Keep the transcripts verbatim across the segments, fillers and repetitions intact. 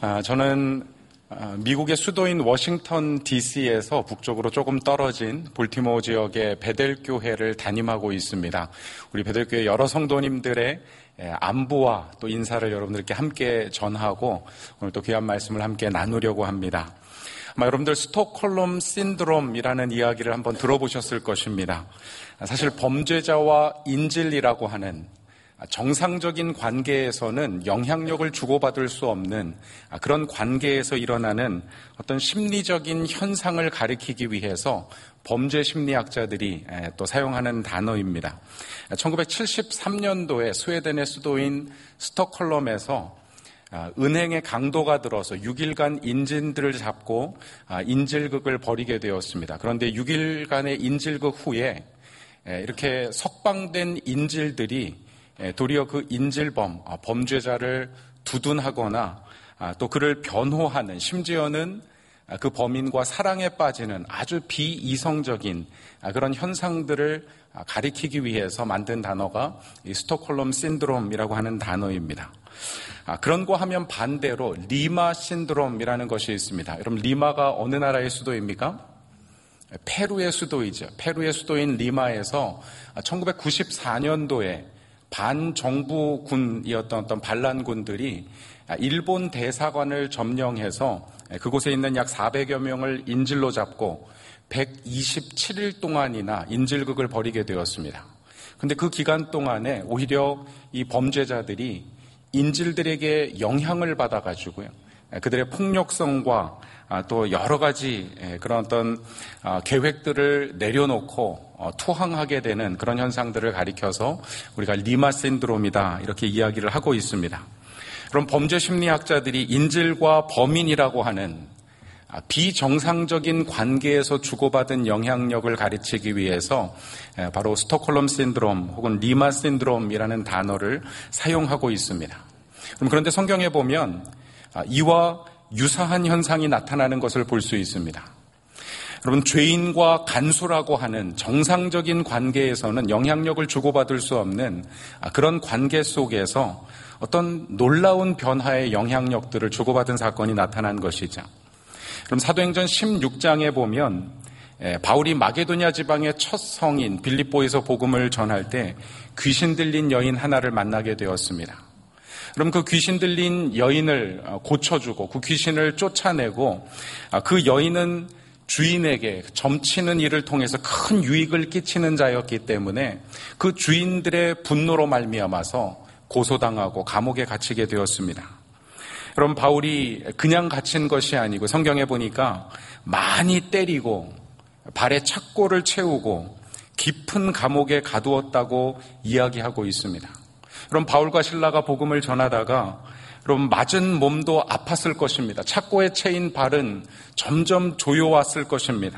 아, 저는 미국의 수도인 워싱턴 디씨에서 북쪽으로 조금 떨어진 볼티모어 지역의 베델 교회를 담임하고 있습니다. 우리 베델 교회 여러 성도님들의 안부와 또 인사를 여러분들께 함께 전하고 오늘 또 귀한 말씀을 함께 나누려고 합니다. 아마 여러분들 스톡홀름 신드롬이라는 이야기를 한번 들어보셨을 것입니다. 사실 범죄자와 인질이라고 하는 정상적인 관계에서는 영향력을 주고받을 수 없는 그런 관계에서 일어나는 어떤 심리적인 현상을 가리키기 위해서 범죄 심리학자들이 또 사용하는 단어입니다. 천구백칠십삼 년도에 스웨덴의 수도인 스톡홀름에서 은행의 강도가 들어서 육 일간 인질들을 잡고 인질극을 벌이게 되었습니다. 그런데 육 일간의 인질극 후에 이렇게 석방된 인질들이 도리어 그 인질범, 범죄자를 두둔하거나 또 그를 변호하는, 심지어는 그 범인과 사랑에 빠지는 아주 비이성적인 그런 현상들을 가리키기 위해서 만든 단어가 이 스톡홀름 신드롬이라고 하는 단어입니다. 그런 거 하면 반대로 리마 신드롬이라는 것이 있습니다. 여러분, 리마가 어느 나라의 수도입니까? 페루의 수도이죠. 페루의 수도인 리마에서 천구백구십사 년도에 반정부군이었던 어떤 반란군들이 일본 대사관을 점령해서 그곳에 있는 약 사백여 명을 인질로 잡고 백이십칠 일 동안이나 인질극을 벌이게 되었습니다. 그런데 그 기간 동안에 오히려 이 범죄자들이 인질들에게 영향을 받아가지고요, 그들의 폭력성과 또 여러 가지 그런 어떤 계획들을 내려놓고 투항하게 되는 그런 현상들을 가리켜서 우리가 리마 신드롬이다 이렇게 이야기를 하고 있습니다. 그럼 범죄 심리학자들이 인질과 범인이라고 하는 비정상적인 관계에서 주고받은 영향력을 가르치기 위해서 바로 스톡홀름 신드롬 혹은 리마 신드롬이라는 단어를 사용하고 있습니다. 그런데 성경에 보면 이와 유사한 현상이 나타나는 것을 볼 수 있습니다. 여러분, 죄인과 간수라고 하는 정상적인 관계에서는 영향력을 주고받을 수 없는 그런 관계 속에서 어떤 놀라운 변화의 영향력들을 주고받은 사건이 나타난 것이죠. 그럼 사도행전 십육 장에 보면 바울이 마게도냐 지방의 첫 성인 빌립보에서 복음을 전할 때 귀신 들린 여인 하나를 만나게 되었습니다. 그럼 그 귀신 들린 여인을 고쳐주고 그 귀신을 쫓아내고 그 여인은 주인에게 점치는 일을 통해서 큰 유익을 끼치는 자였기 때문에 그 주인들의 분노로 말미암아서 고소당하고 감옥에 갇히게 되었습니다. 그럼 바울이 그냥 갇힌 것이 아니고 성경에 보니까 많이 때리고 발에 착고를 채우고 깊은 감옥에 가두었다고 이야기하고 있습니다. 그럼 바울과 실라가 복음을 전하다가 그럼 맞은 몸도 아팠을 것입니다. 착고에 채인 발은 점점 조여왔을 것입니다.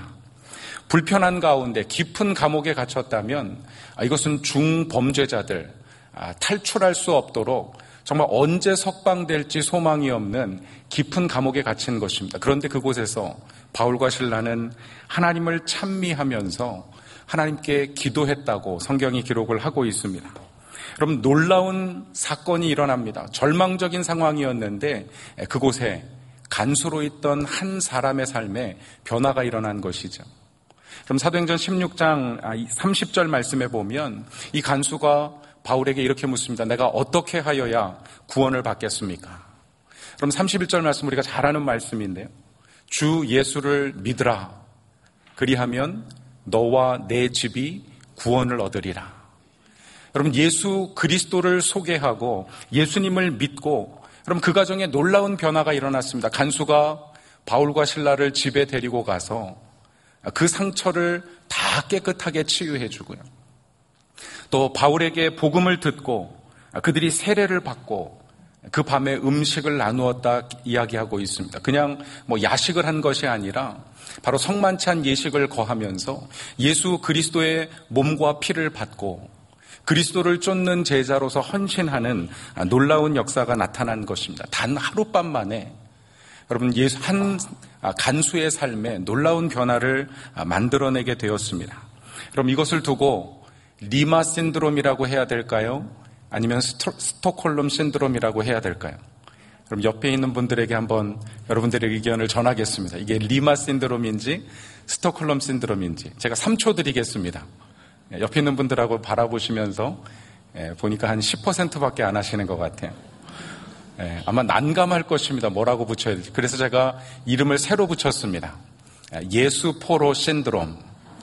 불편한 가운데 깊은 감옥에 갇혔다면 이것은 중범죄자들, 탈출할 수 없도록 정말 언제 석방될지 소망이 없는 깊은 감옥에 갇힌 것입니다. 그런데 그곳에서 바울과 실라는 하나님을 찬미하면서 하나님께 기도했다고 성경이 기록을 하고 있습니다. 그럼 놀라운 사건이 일어납니다. 절망적인 상황이었는데 그곳에 간수로 있던 한 사람의 삶에 변화가 일어난 것이죠. 그럼 사도행전 십육 장 삼십 절 말씀에 보면 이 간수가 바울에게 이렇게 묻습니다. 내가 어떻게 하여야 구원을 받겠습니까? 그럼 삼십일 절 말씀 우리가 잘 아는 말씀인데요. 주 예수를 믿으라. 그리하면 너와 내 집이 구원을 얻으리라. 여러분, 예수 그리스도를 소개하고 예수님을 믿고 그럼 그 가정에 놀라운 변화가 일어났습니다. 간수가 바울과 실라를 집에 데리고 가서 그 상처를 다 깨끗하게 치유해 주고요. 또 바울에게 복음을 듣고 그들이 세례를 받고 그 밤에 음식을 나누었다 이야기하고 있습니다. 그냥 뭐 야식을 한 것이 아니라 바로 성만찬 예식을 거하면서 예수 그리스도의 몸과 피를 받고 그리스도를 쫓는 제자로서 헌신하는 놀라운 역사가 나타난 것입니다. 단 하룻밤 만에 여러분 예수 한 간수의 삶에 놀라운 변화를 만들어내게 되었습니다. 그럼 이것을 두고 리마 신드롬이라고 해야 될까요? 아니면 스토, 스톡홀름 신드롬이라고 해야 될까요? 그럼 옆에 있는 분들에게 한번 여러분들의 의견을 전하겠습니다. 이게 리마 신드롬인지 스톡홀름 신드롬인지 제가 삼 초 드리겠습니다. 옆에 있는 분들하고 바라보시면서 보니까 한 십 퍼센트밖에 안 하시는 것 같아요. 아마 난감할 것입니다. 뭐라고 붙여야 될지. 그래서 제가 이름을 새로 붙였습니다. 예수 포로 신드롬.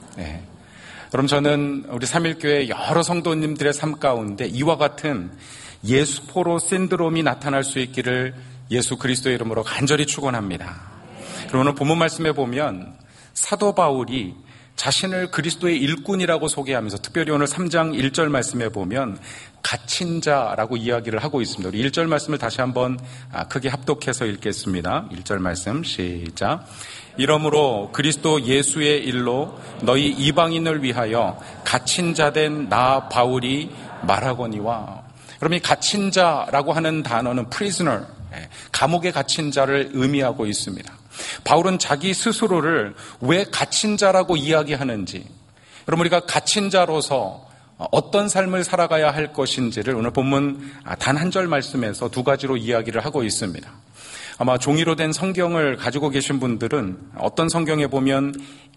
그럼 저는 우리 삼일교회 여러 성도님들의 삶 가운데 이와 같은 예수 포로 신드롬이 나타날 수 있기를 예수 그리스도의 이름으로 간절히 축원합니다. 그럼 오늘 본문 말씀에 보면 사도 바울이 자신을 그리스도의 일꾼이라고 소개하면서 특별히 오늘 삼 장 일 절 말씀에 보면 갇힌 자라고 이야기를 하고 있습니다. 우리 일 절 말씀을 다시 한번 크게 합독해서 읽겠습니다. 일 절 말씀 시작. 이러므로 그리스도 예수의 일로 너희 이방인을 위하여 갇힌 자 된 나 바울이 말하거니와. 그럼 이 갇힌 자라고 하는 단어는 prisoner, 감옥에 갇힌 자를 의미하고 있습니다. 바울은 자기 스스로를 왜 갇힌 자라고 이야기하는지, 그럼 우리가 갇힌 자로서 어떤 삶을 살아가야 할 것인지를 오늘 본문 단 한 절 말씀에서 두 가지로 이야기를 하고 있습니다. 아마 종이로 된 성경을 가지고 계신 분들은 어떤 성경에 보면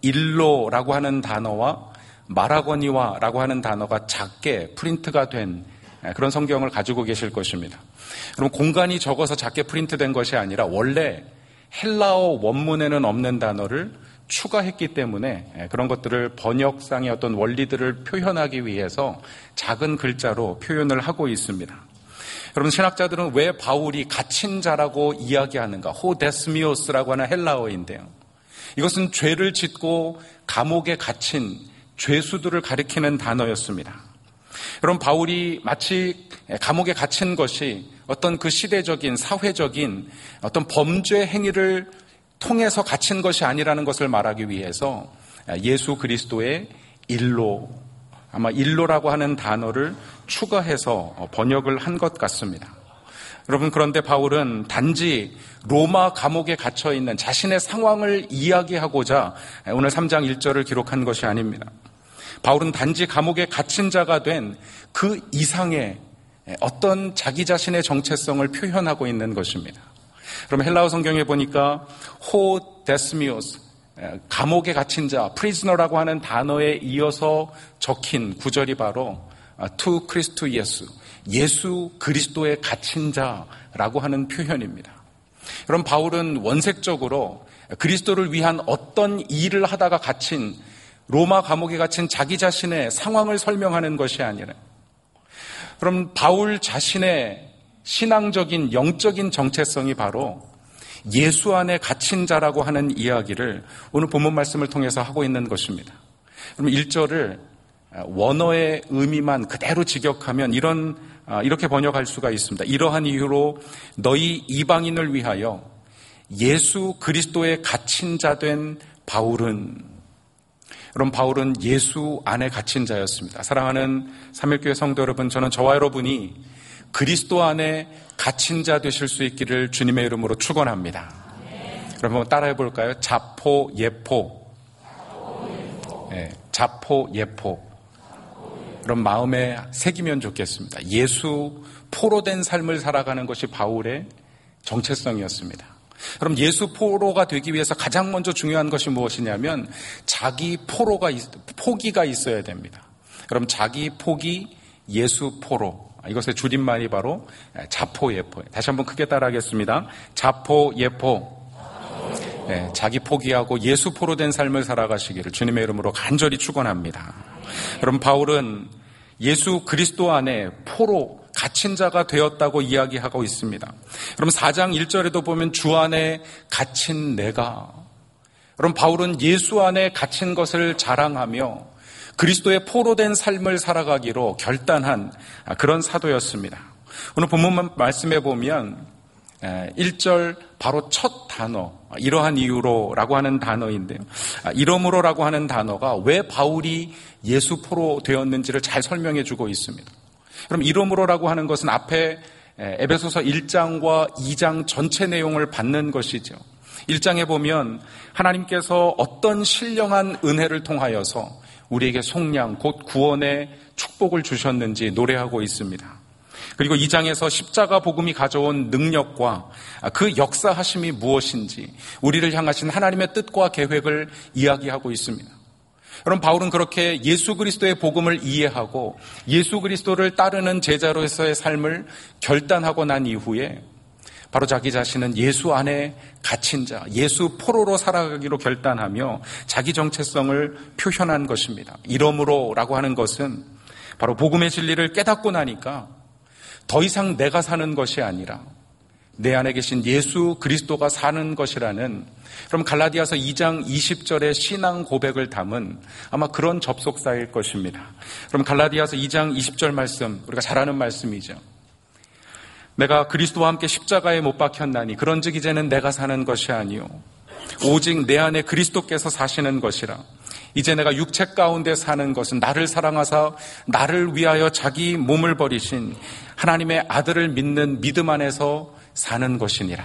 일로라고 하는 단어와 마라거니와라고 하는 단어가 작게 프린트가 된 그런 성경을 가지고 계실 것입니다. 그럼 공간이 적어서 작게 프린트된 것이 아니라 원래 헬라어 원문에는 없는 단어를 추가했기 때문에 그런 것들을 번역상의 어떤 원리들을 표현하기 위해서 작은 글자로 표현을 하고 있습니다. 여러분, 신학자들은 왜 바울이 갇힌 자라고 이야기하는가? 호데스미오스라고 하는 헬라어인데요. 이것은 죄를 짓고 감옥에 갇힌 죄수들을 가리키는 단어였습니다. 여러분, 바울이 마치 감옥에 갇힌 것이 어떤 그 시대적인 사회적인 어떤 범죄 행위를 통해서 갇힌 것이 아니라는 것을 말하기 위해서 예수 그리스도의 일로, 아마 일로라고 하는 단어를 추가해서 번역을 한 것 같습니다. 여러분, 그런데 바울은 단지 로마 감옥에 갇혀 있는 자신의 상황을 이야기하고자 오늘 삼 장 일 절을 기록한 것이 아닙니다. 바울은 단지 감옥에 갇힌 자가 된 그 이상의 어떤 자기 자신의 정체성을 표현하고 있는 것입니다. 그럼 헬라어 성경에 보니까 호 데스미오스, 감옥에 갇힌 자, 프리즈너라고 하는 단어에 이어서 적힌 구절이 바로 투 크리스투 예수, 예수 그리스도의 갇힌 자라고 하는 표현입니다. 그럼 바울은 원색적으로 그리스도를 위한 어떤 일을 하다가 갇힌, 로마 감옥에 갇힌 자기 자신의 상황을 설명하는 것이 아니라, 그럼 바울 자신의 신앙적인 영적인 정체성이 바로 예수 안에 갇힌 자라고 하는 이야기를 오늘 본문 말씀을 통해서 하고 있는 것입니다. 그럼 일 절을 원어의 의미만 그대로 직역하면 이런 이렇게 번역할 수가 있습니다. 이러한 이유로 너희 이방인을 위하여 예수 그리스도의 갇힌 자 된 바울은, 그럼 바울은 예수 안에 갇힌 자였습니다. 사랑하는 삼일교회 성도 여러분, 저는 저와 여러분이 그리스도 안에 갇힌 자 되실 수 있기를 주님의 이름으로 축원합니다. 그럼 한번 따라해 볼까요? 자포 예포. 네, 자포 예포. 그럼 마음에 새기면 좋겠습니다. 예수 포로 된 삶을 살아가는 것이 바울의 정체성이었습니다. 그럼 예수 포로가 되기 위해서 가장 먼저 중요한 것이 무엇이냐면 자기 포로가 포기가 있어야 됩니다. 그럼 자기 포기 예수 포로, 이것의 줄임말이 바로 자포예포예요. 다시 한번 크게 따라하겠습니다. 자포예포. 네, 자기 포기하고 예수 포로 된 삶을 살아가시기를 주님의 이름으로 간절히 축원합니다. 그럼 바울은 예수 그리스도 안에 포로 갇힌 자가 되었다고 이야기하고 있습니다. 그럼 사 장 일 절에도 보면 주 안에 갇힌 내가, 그럼 바울은 예수 안에 갇힌 것을 자랑하며 그리스도의 포로 된 삶을 살아가기로 결단한 그런 사도였습니다. 오늘 본문 말씀에 보면 일 절 바로 첫 단어, 이러한 이유로라고 하는 단어인데요. 이러므로라고 하는 단어가 왜 바울이 예수 포로 되었는지를 잘 설명해 주고 있습니다. 그럼 이러므로라고 하는 것은 앞에 에베소서 일 장과 이 장 전체 내용을 받는 것이죠. 일 장에 보면 하나님께서 어떤 신령한 은혜를 통하여서 우리에게 속량 곧 구원의 축복을 주셨는지 노래하고 있습니다. 그리고 이 장에서 십자가 복음이 가져온 능력과 그 역사하심이 무엇인지 우리를 향하신 하나님의 뜻과 계획을 이야기하고 있습니다. 여러분, 바울은 그렇게 예수 그리스도의 복음을 이해하고 예수 그리스도를 따르는 제자로서의 삶을 결단하고 난 이후에 바로 자기 자신은 예수 안에 갇힌 자, 예수 포로로 살아가기로 결단하며 자기 정체성을 표현한 것입니다. 이러므로라고 하는 것은 바로 복음의 진리를 깨닫고 나니까 더 이상 내가 사는 것이 아니라 내 안에 계신 예수 그리스도가 사는 것이라는, 그럼 갈라디아서 이 장 이십 절의 신앙 고백을 담은 아마 그런 접속사일 것입니다. 그럼 갈라디아서 이 장 이십 절 말씀, 우리가 잘 아는 말씀이죠. 내가 그리스도와 함께 십자가에 못 박혔나니 그런즉 이제는 내가 사는 것이 아니요 오직 내 안에 그리스도께서 사시는 것이라. 이제 내가 육체 가운데 사는 것은 나를 사랑하사 나를 위하여 자기 몸을 버리신 하나님의 아들을 믿는 믿음 안에서 사는 것이니라.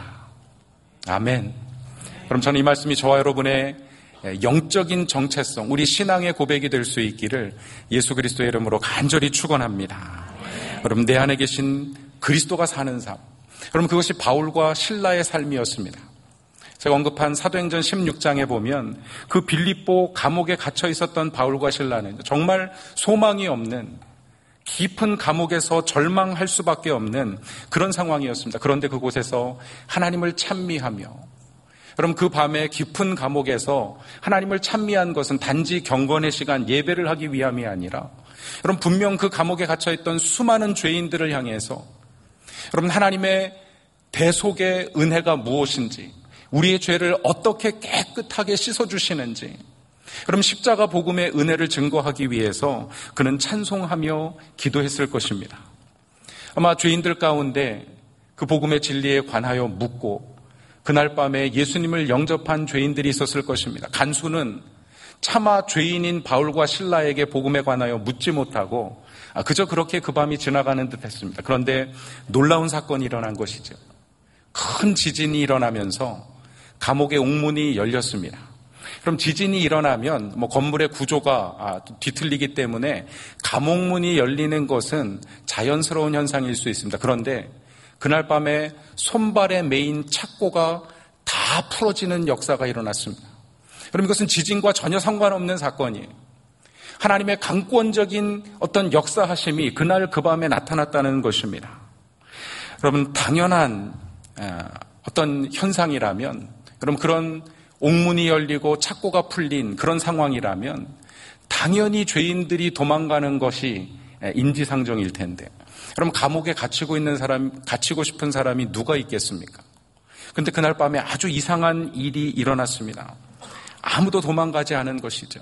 아멘. 그럼 저는 이 말씀이 저와 여러분의 영적인 정체성, 우리 신앙의 고백이 될 수 있기를 예수 그리스도의 이름으로 간절히 축원합니다. 여러분, 내 안에 계신 그리스도가 사는 삶, 그럼 그것이 바울과 실라의 삶이었습니다. 제가 언급한 사도행전 십육 장에 보면 그 빌립보 감옥에 갇혀 있었던 바울과 실라는 정말 소망이 없는 깊은 감옥에서 절망할 수밖에 없는 그런 상황이었습니다. 그런데 그곳에서 하나님을 찬미하며, 여러분, 그 밤에 깊은 감옥에서 하나님을 찬미한 것은 단지 경건의 시간 예배를 하기 위함이 아니라, 여러분, 분명 그 감옥에 갇혀있던 수많은 죄인들을 향해서 여러분, 하나님의 대속의 은혜가 무엇인지, 우리의 죄를 어떻게 깨끗하게 씻어주시는지, 그럼 십자가 복음의 은혜를 증거하기 위해서 그는 찬송하며 기도했을 것입니다. 아마 죄인들 가운데 그 복음의 진리에 관하여 묻고 그날 밤에 예수님을 영접한 죄인들이 있었을 것입니다. 간수는 차마 죄인인 바울과 실라에게 복음에 관하여 묻지 못하고 그저 그렇게 그 밤이 지나가는 듯 했습니다. 그런데 놀라운 사건이 일어난 것이죠. 큰 지진이 일어나면서 감옥의 옥문이 열렸습니다. 그럼 지진이 일어나면 뭐 건물의 구조가 뒤틀리기 때문에 감옥문이 열리는 것은 자연스러운 현상일 수 있습니다. 그런데 그날 밤에 손발에 매인 착고가 다 풀어지는 역사가 일어났습니다. 그럼 이것은 지진과 전혀 상관없는 사건이에요. 하나님의 강권적인 어떤 역사하심이 그날 그 밤에 나타났다는 것입니다. 여러분, 당연한 어떤 현상이라면, 그럼 그런 옥문이 열리고 착고가 풀린 그런 상황이라면 당연히 죄인들이 도망가는 것이 인지상정일 텐데, 그럼 감옥에 갇히고 있는 사람, 갇히고 싶은 사람이 누가 있겠습니까? 그런데 그날 밤에 아주 이상한 일이 일어났습니다. 아무도 도망가지 않은 것이죠.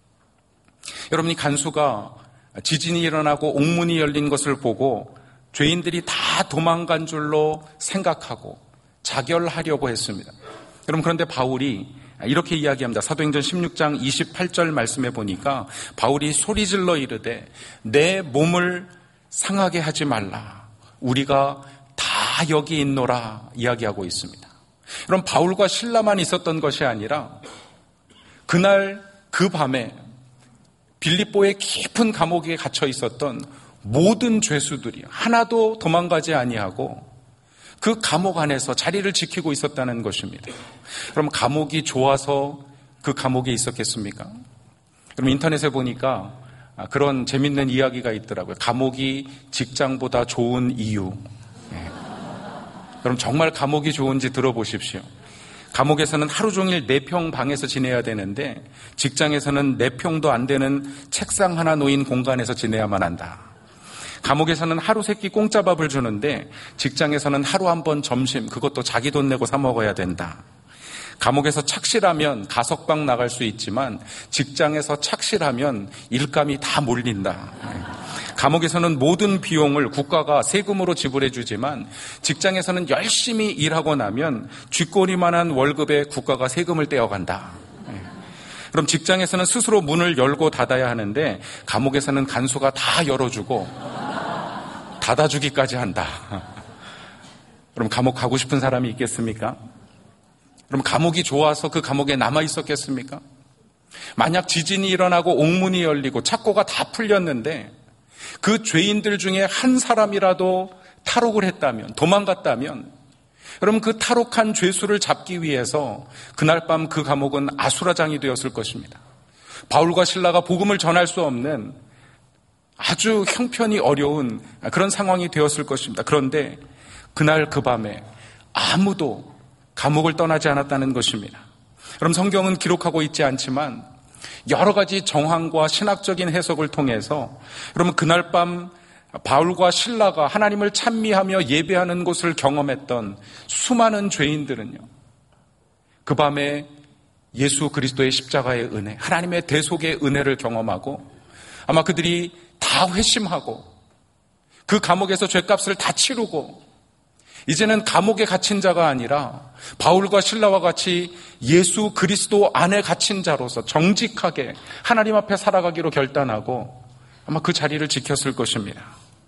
여러분이 간수가 지진이 일어나고 옥문이 열린 것을 보고 죄인들이 다 도망간 줄로 생각하고 자결하려고 했습니다. 여러분, 그런데 바울이 이렇게 이야기합니다. 사도행전 십육 장 이십팔 절 말씀해 보니까 바울이 소리질러 이르되 내 몸을 상하게 하지 말라. 우리가 다 여기 있노라 이야기하고 있습니다. 여러분, 바울과 실라만 있었던 것이 아니라 그날 그 밤에 빌립보의 깊은 감옥에 갇혀 있었던 모든 죄수들이 하나도 도망가지 아니하고 그 감옥 안에서 자리를 지키고 있었다는 것입니다. 그럼 감옥이 좋아서 그 감옥에 있었겠습니까? 그럼 인터넷에 보니까 그런 재밌는 이야기가 있더라고요. 감옥이 직장보다 좋은 이유. 네. 그럼 정말 감옥이 좋은지 들어보십시오. 감옥에서는 하루 종일 네 평 방에서 지내야 되는데 직장에서는 네 평도 안 되는 책상 하나 놓인 공간에서 지내야만 한다. 감옥에서는 하루 세끼 공짜 밥을 주는데 직장에서는 하루 한 번 점심, 그것도 자기 돈 내고 사 먹어야 된다. 감옥에서 착실하면 가석방 나갈 수 있지만 직장에서 착실하면 일감이 다 몰린다. 감옥에서는 모든 비용을 국가가 세금으로 지불해 주지만 직장에서는 열심히 일하고 나면 쥐꼬리만한 월급에 국가가 세금을 떼어간다. 그럼 직장에서는 스스로 문을 열고 닫아야 하는데 감옥에서는 간수가 다 열어주고 닫아주기까지 한다. 그럼 감옥 가고 싶은 사람이 있겠습니까? 그럼 감옥이 좋아서 그 감옥에 남아 있었겠습니까? 만약 지진이 일어나고 옥문이 열리고 착고가 다 풀렸는데 그 죄인들 중에 한 사람이라도 탈옥을 했다면, 도망갔다면, 여러분 그 탈옥한 죄수를 잡기 위해서 그날 밤 그 감옥은 아수라장이 되었을 것입니다. 바울과 실라가 복음을 전할 수 없는 아주 형편이 어려운 그런 상황이 되었을 것입니다. 그런데 그날 그 밤에 아무도 감옥을 떠나지 않았다는 것입니다. 그럼 성경은 기록하고 있지 않지만 여러 가지 정황과 신학적인 해석을 통해서 여러분 그날 밤 바울과 실라가 하나님을 찬미하며 예배하는 곳을 경험했던 수많은 죄인들은요, 그 밤에 예수 그리스도의 십자가의 은혜, 하나님의 대속의 은혜를 경험하고 아마 그들이 다 회심하고 그 감옥에서 죄값을 다 치르고 이제는 감옥에 갇힌 자가 아니라 바울과 실라와 같이 예수 그리스도 안에 갇힌 자로서 정직하게 하나님 앞에 살아가기로 결단하고 아마 그 자리를 지켰을 것입니다.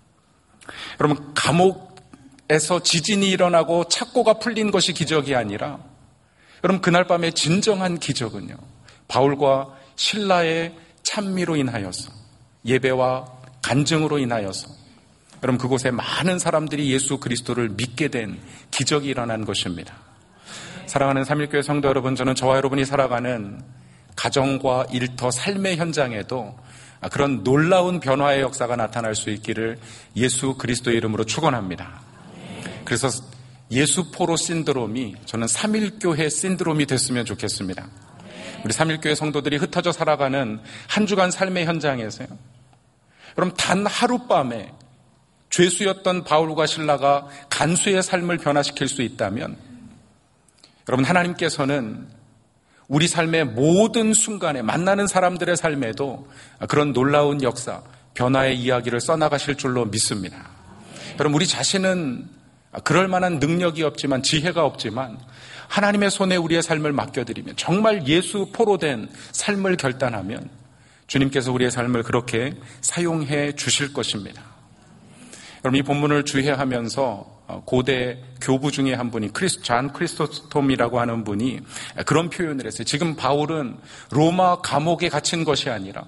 여러분, 감옥에서 지진이 일어나고 착고가 풀린 것이 기적이 아니라 여러분 그날 밤의 진정한 기적은요, 바울과 실라의 찬미로 인하여서, 예배와 간증으로 인하여서 여러분 그곳에 많은 사람들이 예수 그리스도를 믿게 된 기적이 일어난 것입니다. 사랑하는 삼일교회 성도 여러분, 저는 저와 여러분이 살아가는 가정과 일터, 삶의 현장에도 그런 놀라운 변화의 역사가 나타날 수 있기를 예수 그리스도의 이름으로 축원합니다. 그래서 예수포로 신드롬이 저는 삼일교회 신드롬이 됐으면 좋겠습니다. 우리 삼일교회 성도들이 흩어져 살아가는 한 주간 삶의 현장에서요, 그럼 단 하룻밤에 죄수였던 바울과 실라가 간수의 삶을 변화시킬 수 있다면 여러분 하나님께서는 우리 삶의 모든 순간에 만나는 사람들의 삶에도 그런 놀라운 역사, 변화의 이야기를 써나가실 줄로 믿습니다. 여러분 우리 자신은 그럴 만한 능력이 없지만, 지혜가 없지만 하나님의 손에 우리의 삶을 맡겨드리면, 정말 예수 포로 된 삶을 결단하면 주님께서 우리의 삶을 그렇게 사용해 주실 것입니다. 여러분 이 본문을 주해하면서 고대 교부 중에 한 분이 크리스, 잔 크리스토톰이라고 하는 분이 그런 표현을 했어요. 지금 바울은 로마 감옥에 갇힌 것이 아니라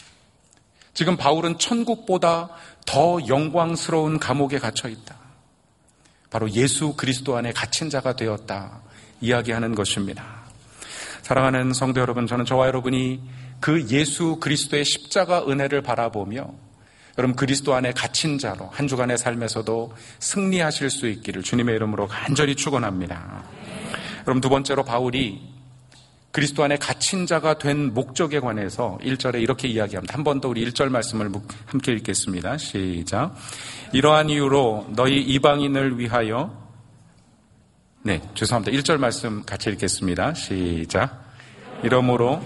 지금 바울은 천국보다 더 영광스러운 감옥에 갇혀 있다. 바로 예수 그리스도 안에 갇힌 자가 되었다 이야기하는 것입니다. 사랑하는 성도 여러분, 저는 저와 여러분이 그 예수 그리스도의 십자가 은혜를 바라보며 여러분 그리스도 안에 갇힌 자로 한 주간의 삶에서도 승리하실 수 있기를 주님의 이름으로 간절히 축원합니다. 여러분 두 번째로 바울이 그리스도 안에 갇힌 자가 된 목적에 관해서 일 절에 이렇게 이야기합니다. 한 번 더 우리 일 절 말씀을 함께 읽겠습니다. 시작. 이러한 이유로 너희 이방인을 위하여, 네 죄송합니다. 일 절 말씀 같이 읽겠습니다. 시작. 이러므로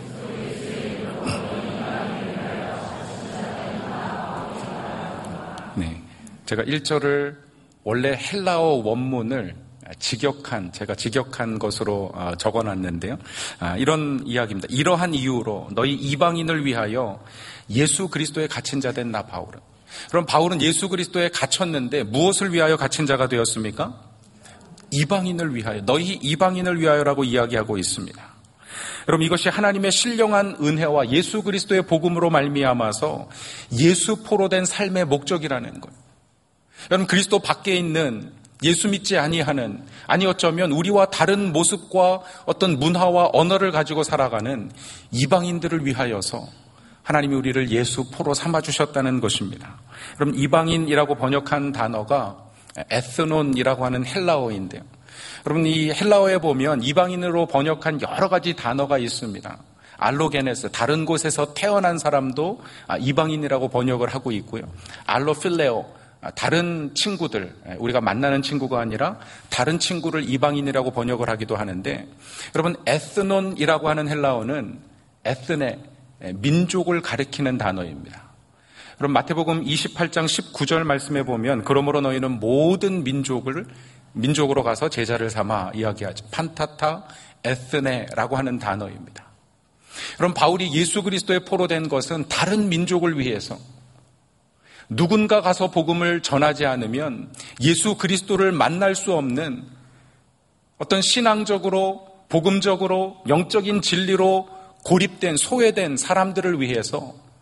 네, 제가 일 절을 원래 헬라어 원문을 직역한, 제가 직역한 것으로 적어놨는데요. 이런 이야기입니다. 이러한 이유로 너희 이방인을 위하여 예수 그리스도에 갇힌 자 된 나 바울은. 그럼 바울은 예수 그리스도에 갇혔는데 무엇을 위하여 갇힌 자가 되었습니까? 이방인을 위하여, 너희 이방인을 위하여라고 이야기하고 있습니다. 여러분 이것이 하나님의 신령한 은혜와 예수 그리스도의 복음으로 말미암아서 예수 포로 된 삶의 목적이라는 거예요. 여러분 그리스도 밖에 있는 예수 믿지 아니하는, 아니 어쩌면 우리와 다른 모습과 어떤 문화와 언어를 가지고 살아가는 이방인들을 위하여서 하나님이 우리를 예수 포로 삼아주셨다는 것입니다. 그럼 이방인이라고 번역한 단어가 에스논이라고 하는 헬라어인데요. 여러분 이 헬라어에 보면 이방인으로 번역한 여러 가지 단어가 있습니다. 알로게네스, 다른 곳에서 태어난 사람도 이방인이라고 번역을 하고 있고요. 알로필레오, 다른 친구들, 우리가 만나는 친구가 아니라 다른 친구를 이방인이라고 번역을 하기도 하는데, 여러분 에스논이라고 하는 헬라어는 에스네, 민족을 가리키는 단어입니다. 그럼 마태복음 이십팔 장 십구 절 말씀해 보면 그러므로 너희는 모든 민족을 민족으로 가서 제자를 삼아 이야기하죠. 판타타 에스네라고 하는 단어입니다. 그럼 바울이 예수 그리스도의 포로 된 것은 다른 민족을 위해서, 누군가 가서 복음을 전하지 않으면 예수 그리스도를 만날 수 없는 어떤 신앙적으로, 복음적으로, 영적인 진리로 고립된, 소외된 사람들을 위해서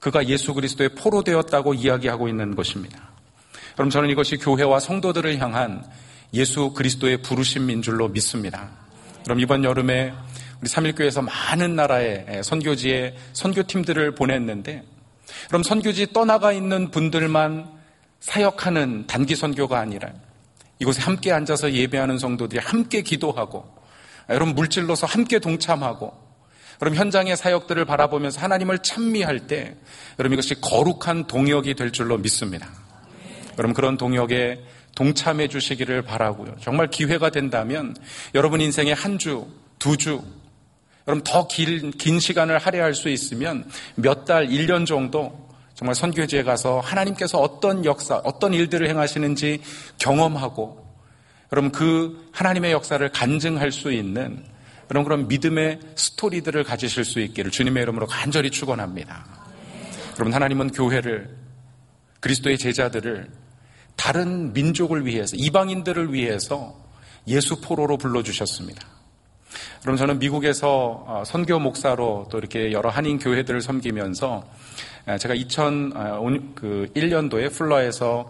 그가 예수 그리스도의 포로 되었다고 이야기하고 있는 것입니다. 그럼 저는 이것이 교회와 성도들을 향한 예수 그리스도의 부르심인 줄로 믿습니다. 그럼 이번 여름에 우리 삼일교회에서 많은 나라의 선교지에 선교팀들을 보냈는데, 그럼 선교지 떠나가 있는 분들만 사역하는 단기 선교가 아니라 이곳에 함께 앉아서 예배하는 성도들이 함께 기도하고, 여러분 물질로서 함께 동참하고, 그럼 현장의 사역들을 바라보면서 하나님을 찬미할 때 여러분 이것이 거룩한 동역이 될 줄로 믿습니다. 여러분 그런 동역에 동참해 주시기를 바라고요. 정말 기회가 된다면 여러분 인생의 한 주, 두 주, 여러분 더 긴, 긴 시간을 할애할 수 있으면 몇 달, 일 년 정도 정말 선교지에 가서 하나님께서 어떤 역사, 어떤 일들을 행하시는지 경험하고, 여러분 그 하나님의 역사를 간증할 수 있는 그런 그런 믿음의 스토리들을 가지실 수 있기를 주님의 이름으로 간절히 축원합니다. 여러분 하나님은 교회를, 그리스도의 제자들을 다른 민족을 위해서, 이방인들을 위해서 예수 포로로 불러주셨습니다. 그럼 저는 미국에서 선교 목사로 또 이렇게 여러 한인 교회들을 섬기면서 제가 이천일 년도에 플러에서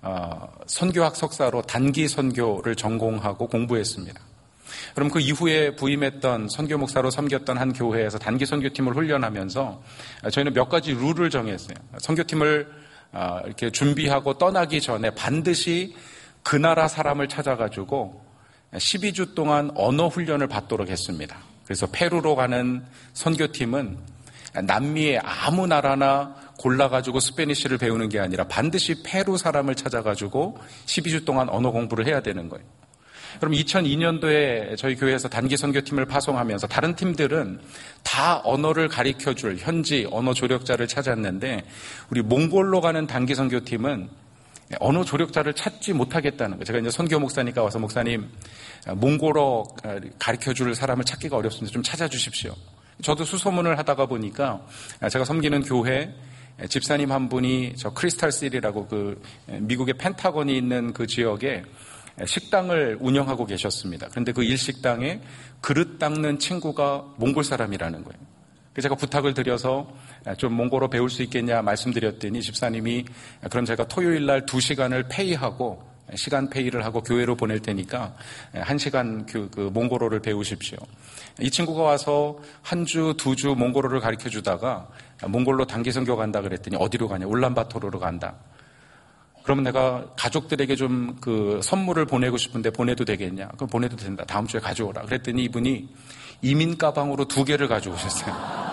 선교학 석사로 단기 선교를 전공하고 공부했습니다. 그럼 그 이후에 부임했던 선교 목사로 섬겼던 한 교회에서 단기 선교팀을 훈련하면서 저희는 몇 가지 룰을 정했어요. 선교팀을 이렇게 준비하고 떠나기 전에 반드시 그 나라 사람을 찾아가지고 십이 주 동안 언어 훈련을 받도록 했습니다. 그래서 페루로 가는 선교팀은 남미의 아무 나라나 골라가지고 스페니쉬를 배우는 게 아니라 반드시 페루 사람을 찾아가지고 십이 주 동안 언어 공부를 해야 되는 거예요. 그럼 이천이 년도에 저희 교회에서 단기 선교팀을 파송하면서 다른 팀들은 다 언어를 가르쳐줄 현지 언어 조력자를 찾았는데 우리 몽골로 가는 단기 선교팀은 언어 조력자를 찾지 못하겠다는 거예요. 제가 이제 선교 목사니까 와서 목사님 몽골어 가르쳐줄 사람을 찾기가 어렵습니다. 좀 찾아주십시오. 저도 수소문을 하다가 보니까 제가 섬기는 교회 집사님 한 분이 저 크리스탈실이라고 그 미국의 펜타곤이 있는 그 지역에 식당을 운영하고 계셨습니다. 그런데 그 일식당에 그릇 닦는 친구가 몽골 사람이라는 거예요. 그래서 제가 부탁을 드려서 좀 몽골어 배울 수 있겠냐 말씀드렸더니 집사님이 그럼 제가 토요일 날 두 시간을 페이하고 시간 페이를 하고 교회로 보낼 테니까 한 시간 그, 그 몽골어를 배우십시오. 이 친구가 와서 한 주, 두 주 몽골어를 가르쳐 주다가 몽골로 단기 선교 간다 그랬더니 어디로 가냐? 울란바토르로 간다. 그러면 내가 가족들에게 좀 그 선물을 보내고 싶은데 보내도 되겠냐? 그럼 보내도 된다. 다음 주에 가져오라. 그랬더니 이분이 이민 가방으로 두 개를 가져오셨어요.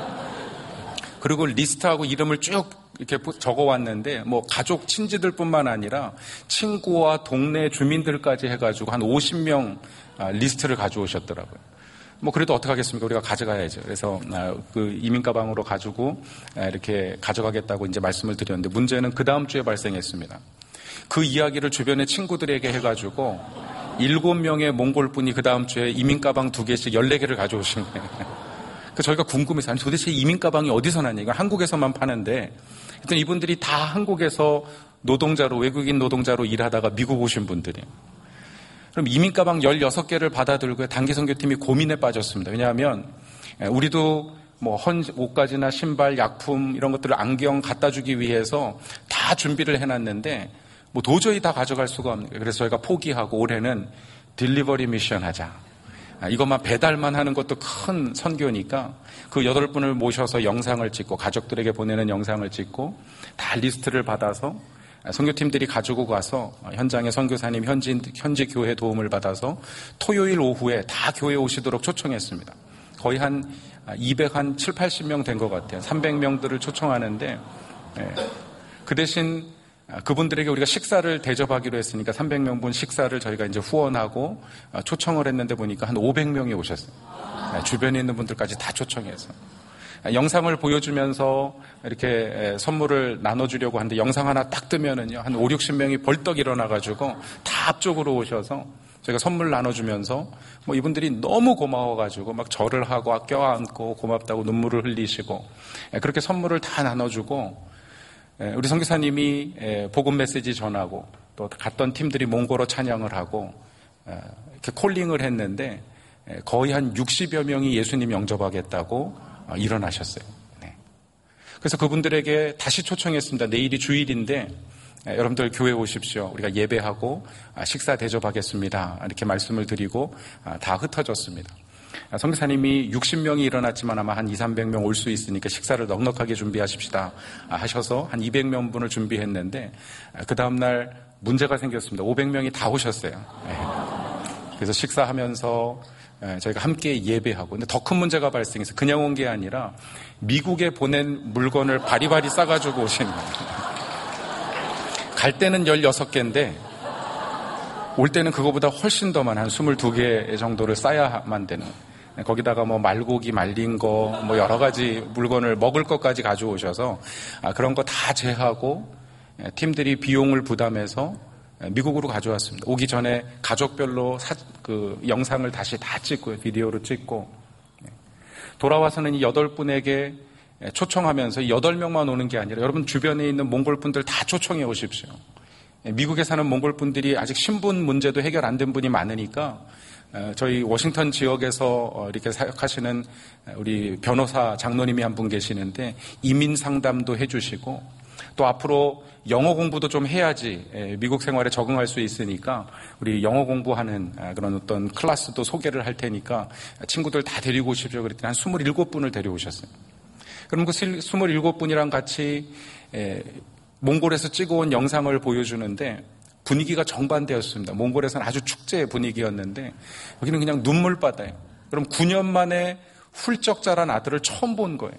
그리고 리스트하고 이름을 쭉 이렇게 적어왔는데 뭐 가족 친지들뿐만 아니라 친구와 동네 주민들까지 해가지고 한 오십 명 리스트를 가져오셨더라고요. 뭐 그래도 어떡하겠습니까? 우리가 가져가야죠. 그래서 그 이민 가방으로 가지고 이렇게 가져가겠다고 이제 말씀을 드렸는데 문제는 그 다음 주에 발생했습니다. 그 이야기를 주변의 친구들에게 해가지고 일곱 명의 몽골 분이 그 다음 주에 이민 가방 두 개씩 열네 개를 가져오신 거예요. 그 저희가 궁금해서 아니 도대체 이민 가방이 어디서 났냐? 이건 한국에서만 파는데 하여튼 이분들이 다 한국에서 노동자로 외국인 노동자로 일하다가 미국 오신 분들이에요. 그럼 이민 가방 열여섯 개를 받아들고 단기 선교팀이 고민에 빠졌습니다. 왜냐하면 우리도 뭐 헌 옷가지나 신발, 약품 이런 것들을 안경 갖다 주기 위해서 다 준비를 해놨는데 뭐 도저히 다 가져갈 수가 없는 거예요. 그래서 저희가 포기하고 올해는 딜리버리 미션 하자. 이것만 배달만 하는 것도 큰 선교니까 그 여덟 분을 모셔서 영상을 찍고 가족들에게 보내는 영상을 찍고 다 리스트를 받아서 선교팀들이 가지고 가서 현장의 선교사님 현지, 현지 교회 도움을 받아서 토요일 오후에 다 교회에 오시도록 초청했습니다. 거의 한 이백칠, 팔십 명 된 것 같아요. 삼백 명들을 초청하는데 그 대신 그분들에게 우리가 식사를 대접하기로 했으니까 삼백 명분 식사를 저희가 이제 후원하고 초청을 했는데 보니까 한 오백 명이 오셨어요. 주변에 있는 분들까지 다 초청해서. 영상을 보여주면서 이렇게 선물을 나눠주려고 하는데 영상 하나 딱 뜨면은요, 한 오륙십 명이 벌떡 일어나가지고 다 앞쪽으로 오셔서 저희가 선물 나눠주면서 뭐 이분들이 너무 고마워가지고 막 절을 하고 껴안고 고맙다고 눈물을 흘리시고 그렇게 선물을 다 나눠주고 우리 선교사님이 복음 메시지 전하고 또 갔던 팀들이 몽골어 찬양을 하고 이렇게 콜링을 했는데 거의 한 육십여 명이 예수님 영접하겠다고 일어나셨어요. 네. 그래서 그분들에게 다시 초청했습니다. 내일이 주일인데 여러분들 교회 오십시오. 우리가 예배하고 식사 대접하겠습니다. 이렇게 말씀을 드리고 다 흩어졌습니다. 선교사님이 육십 명이 일어났지만 아마 한 이삼백 명 올 수 있으니까 식사를 넉넉하게 준비하십시다 하셔서 한 이백 명분을 준비했는데 그 다음날 문제가 생겼습니다. 오백 명이 다 오셨어요. 그래서 식사하면서 저희가 함께 예배하고, 근데 더 큰 문제가 발생해서 그냥 온 게 아니라 미국에 보낸 물건을 바리바리 싸가지고 오신 거예요. 갈 때는 열여섯 개인데 올 때는 그거보다 훨씬 더 많은 한 스물두 개 정도를 싸야만 되는, 거기다가 뭐 말고기 말린 거 뭐 여러 가지 물건을 먹을 것까지 가져오셔서 그런 거 다 제하고 팀들이 비용을 부담해서 미국으로 가져왔습니다. 오기 전에 가족별로 사, 그 영상을 다시 다 찍고요. 비디오로 찍고. 돌아와서는 이 여덟 분에게 초청하면서 여덟 명만 오는 게 아니라 여러분 주변에 있는 몽골 분들 다 초청해 오십시오. 미국에 사는 몽골 분들이 아직 신분 문제도 해결 안 된 분이 많으니까 저희 워싱턴 지역에서 이렇게 사역하시는 우리 변호사 장로님이 한 분 계시는데 이민 상담도 해주시고, 또 앞으로 영어 공부도 좀 해야지 미국 생활에 적응할 수 있으니까 우리 영어 공부하는 그런 어떤 클래스도 소개를 할 테니까 친구들 다 데리고 오십시오. 그랬더니 한 스물일곱 분을 데려오셨어요. 그럼 그 스물일곱 분이랑 같이 몽골에서 찍어온 영상을 보여주는데 분위기가 정반대였습니다. 몽골에서는 아주 축제의 분위기였는데 여기는 그냥 눈물바다예요. 그럼 구 년 만에 훌쩍 자란 아들을 처음 본 거예요.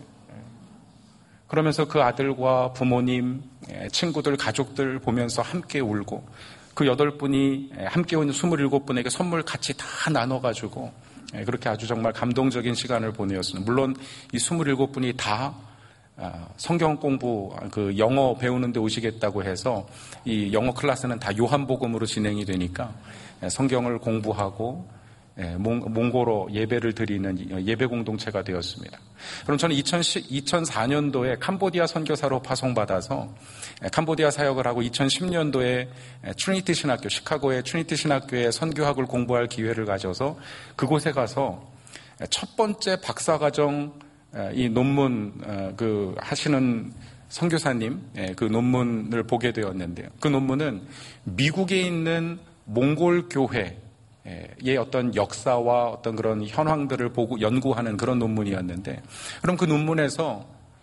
그러면서 그 아들과 부모님, 친구들, 가족들 보면서 함께 울고, 그 여덟 분이 함께 온 스물일곱 분에게 선물 같이 다 나눠가지고 그렇게 아주 정말 감동적인 시간을 보내었습니다. 물론 이 스물일곱 분이 다 성경 공부, 그 영어 배우는데 오시겠다고 해서 이 영어 클래스는 다 요한복음으로 진행이 되니까 성경을 공부하고 몽고로 예배를 드리는 예배 공동체가 되었습니다. 그럼 저는 이천사 년도에 캄보디아 선교사로 파송받아서 캄보디아 사역을 하고 이천십 년도에 트리니티 신학교, 시카고의 트리니티 신학교에 선교학을 공부할 기회를 가져서 그곳에 가서 첫 번째 박사과정 이 논문 그 하시는 선교사님 그 논문을 보게 되었는데요. 그 논문은 미국에 있는 몽골 교회 의 어떤 역사와 어떤 그런 현황들을 보고 연구하는 그런 논문이었는데, 그럼 그 논문에서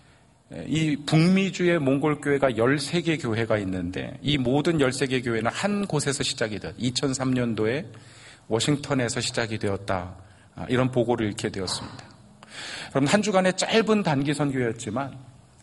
이 북미주의 몽골 교회가 열세 개 교회가 있는데 이 모든 열세 개 교회는 한 곳에서 시작이 되었다. 이천삼 년도에 워싱턴에서 시작이 되었다. 이런 보고를 읽게 되었습니다. 그럼 한 주간의 짧은 단기 선교였지만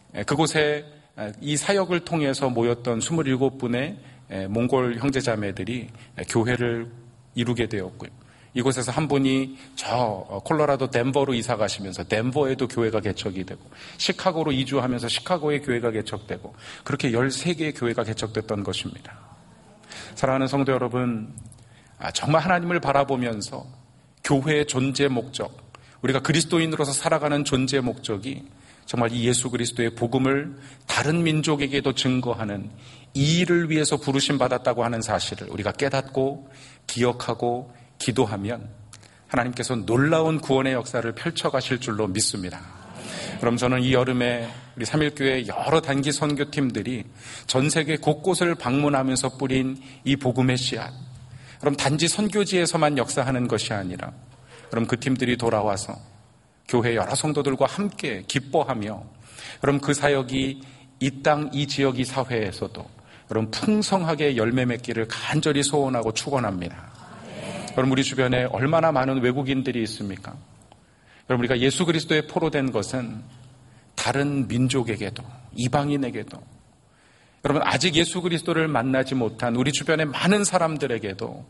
그곳에 이 사역을 통해서 모였던 스물일곱 분의 몽골 형제자매들이 교회를 이루게 되었고요. 이곳에서 한 분이 저 콜로라도 덴버로 이사 가시면서 덴버에도 교회가 개척이 되고, 시카고로 이주하면서 시카고에 교회가 개척되고, 그렇게 열세 개의 교회가 개척됐던 것입니다. 사랑하는 성도 여러분, 정말 하나님을 바라보면서 교회의 존재 목적, 우리가 그리스도인으로서 살아가는 존재 목적이 정말 이 예수 그리스도의 복음을 다른 민족에게도 증거하는 이 일을 위해서 부르심 받았다고 하는 사실을 우리가 깨닫고 기억하고 기도하면 하나님께서 놀라운 구원의 역사를 펼쳐가실 줄로 믿습니다. 그럼 저는 이 여름에 우리 삼일교회 여러 단기 선교팀들이 전 세계 곳곳을 방문하면서 뿌린 이 복음의 씨앗, 그럼 단지 선교지에서만 역사하는 것이 아니라 그럼 그 팀들이 돌아와서 교회 여러 성도들과 함께 기뻐하며 그럼 그 사역이 이 땅, 이 지역, 이 사회에서도 그럼 풍성하게 열매 맺기를 간절히 소원하고 축원합니다. 그럼 우리 주변에 얼마나 많은 외국인들이 있습니까? 여러분, 우리가 예수 그리스도의 포로된 것은 다른 민족에게도 이방인에게도, 여러분 아직 예수 그리스도를 만나지 못한 우리 주변의 많은 사람들에게도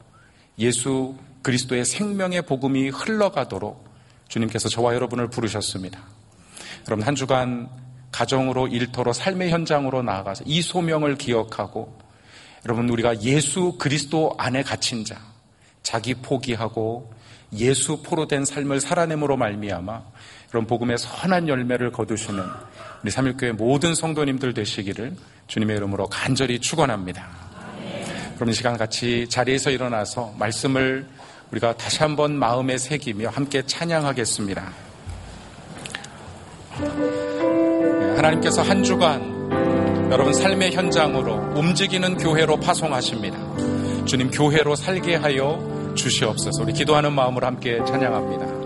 예수 그리스도의 생명의 복음이 흘러가도록 주님께서 저와 여러분을 부르셨습니다. 여러분 한 주간 가정으로, 일터로, 삶의 현장으로 나아가서 이 소명을 기억하고, 여러분 우리가 예수 그리스도 안에 갇힌 자, 자기 포기하고 예수 포로된 삶을 살아냄으로 말미암아 그런 복음의 선한 열매를 거두시는 우리 삼일교회 모든 성도님들 되시기를 주님의 이름으로 간절히 축원합니다. 그럼 이 시간 같이 자리에서 일어나서 말씀을 우리가 다시 한번 마음에 새기며 함께 찬양하겠습니다. 하나님께서 한 주간 여러분 삶의 현장으로 움직이는 교회로 파송하십니다. 주님, 교회로 살게 하여 주시옵소서. 우리 기도하는 마음으로 함께 찬양합니다.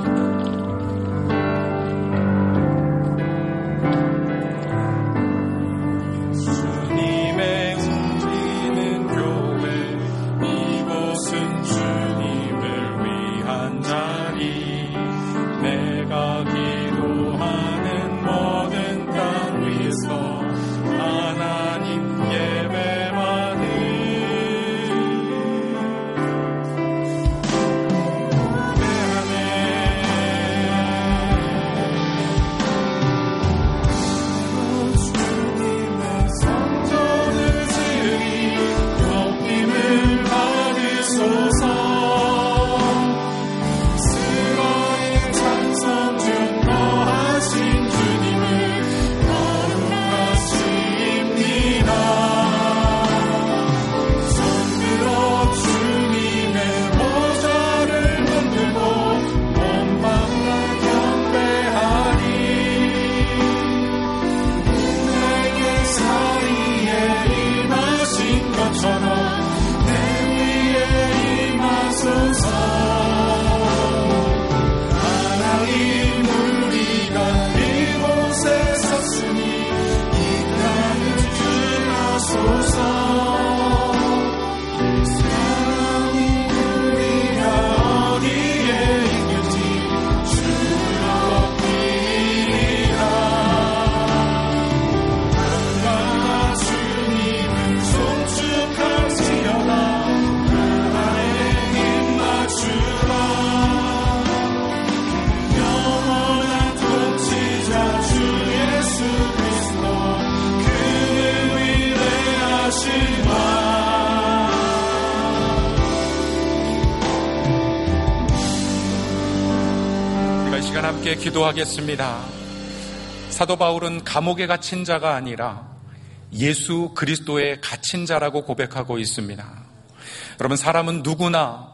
함께 기도하겠습니다. 사도 바울은 감옥에 갇힌 자가 아니라 예수 그리스도의 갇힌 자라고 고백하고 있습니다. 여러분, 사람은 누구나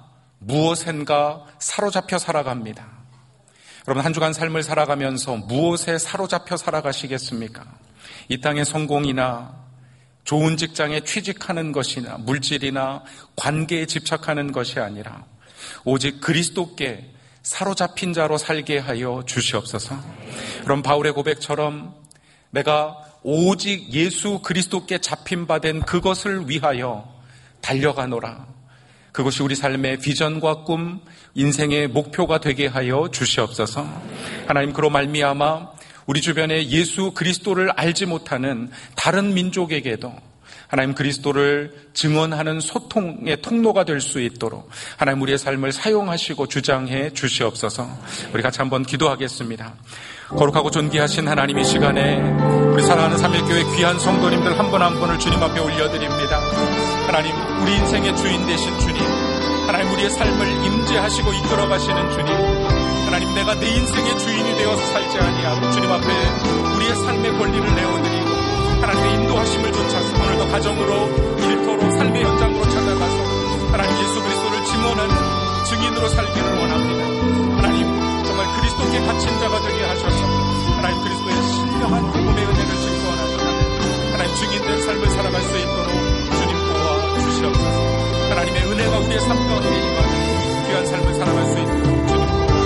무엇엔가 사로잡혀 살아갑니다. 여러분, 한 주간 삶을 살아가면서 무엇에 사로잡혀 살아가시겠습니까? 이 땅의 성공이나 좋은 직장에 취직하는 것이나 물질이나 관계에 집착하는 것이 아니라 오직 그리스도께 사로잡힌 자로 살게 하여 주시옵소서. 그럼 바울의 고백처럼 내가 오직 예수 그리스도께 잡힌 바 된 그것을 위하여 달려가노라. 그것이 우리 삶의 비전과 꿈, 인생의 목표가 되게 하여 주시옵소서. 하나님, 그로 말미암아 우리 주변에 예수 그리스도를 알지 못하는 다른 민족에게도 하나님 그리스도를 증언하는 소통의 통로가 될 수 있도록 하나님 우리의 삶을 사용하시고 주장해 주시옵소서. 우리 같이 한번 기도하겠습니다. 거룩하고 존귀하신 하나님, 이 시간에 우리 사랑하는 삼일교회 귀한 성도님들 한 분 한 분을 주님 앞에 올려드립니다. 하나님, 우리 인생의 주인 되신 주님, 하나님 우리의 삶을 임재하시고 이끌어가시는 주님, 하나님 내가 내 인생의 주인이 되어서 살지 아니하고 주님 앞에 우리의 삶의 권리를 내어드리고 하나님의 인도하심을 쫓아서 오늘도 가정으로 일터로 삶의 현장으로 찾아가서 하나님 예수 그리스도를 증언하는 증인으로 살기를 원합니다. 하나님 정말 그리스도께 갇힌 자가 되게 하셔서 하나님 그리스도의 신령한 복음의 은혜를 증거하는 하나님 증인된 삶을 살아갈 수 있도록 주님 도와주시옵소서. 하나님의 은혜가 우리의 삶 가운데 임하는 귀한 삶을 살아갈 수 있도록 주님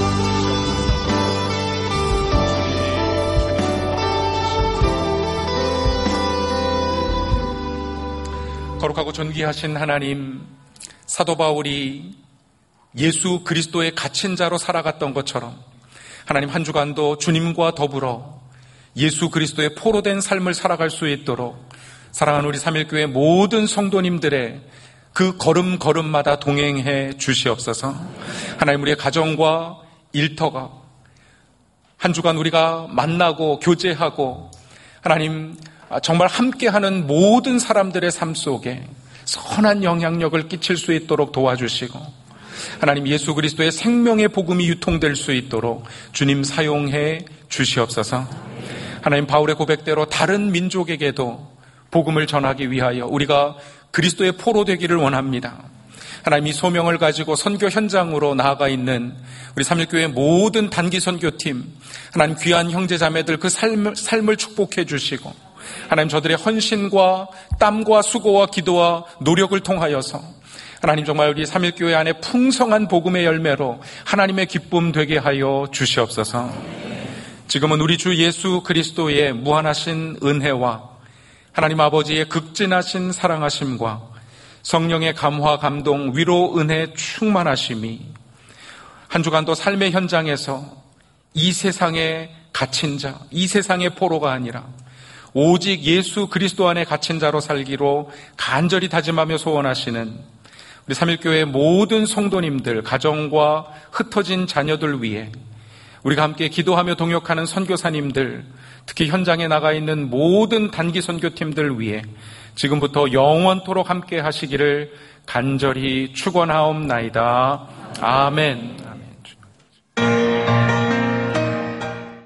거룩하고 존귀하신 하나님, 사도 바울이 예수 그리스도의 갇힌 자로 살아갔던 것처럼 하나님 한 주간도 주님과 더불어 예수 그리스도의 포로된 삶을 살아갈 수 있도록 사랑하는 우리 삼일교회 모든 성도님들의 그 걸음걸음마다 동행해 주시옵소서. 하나님 우리의 가정과 일터가 한 주간 우리가 만나고 교제하고 하나님 정말 함께하는 모든 사람들의 삶 속에 선한 영향력을 끼칠 수 있도록 도와주시고 하나님 예수 그리스도의 생명의 복음이 유통될 수 있도록 주님 사용해 주시옵소서. 하나님 바울의 고백대로 다른 민족에게도 복음을 전하기 위하여 우리가 그리스도의 포로 되기를 원합니다. 하나님 이 소명을 가지고 선교 현장으로 나아가 있는 우리 삼일교회 모든 단기 선교팀, 하나님 귀한 형제자매들 그 삶을, 삶을 축복해 주시고 하나님 저들의 헌신과 땀과 수고와 기도와 노력을 통하여서 하나님 정말 우리 삼일교회 안에 풍성한 복음의 열매로 하나님의 기쁨 되게 하여 주시옵소서. 지금은 우리 주 예수 그리스도의 무한하신 은혜와 하나님 아버지의 극진하신 사랑하심과 성령의 감화, 감동, 위로, 은혜 충만하심이 한 주간도 삶의 현장에서 이 세상에 갇힌 자, 이 세상의 포로가 아니라 오직 예수 그리스도 안에 갇힌 자로 살기로 간절히 다짐하며 소원하시는 우리 삼일교회 모든 성도님들, 가정과 흩어진 자녀들 위해 우리가 함께 기도하며 동역하는 선교사님들, 특히 현장에 나가 있는 모든 단기 선교팀들 위해 지금부터 영원토록 함께 하시기를 간절히 축원하옵나이다. 아멘.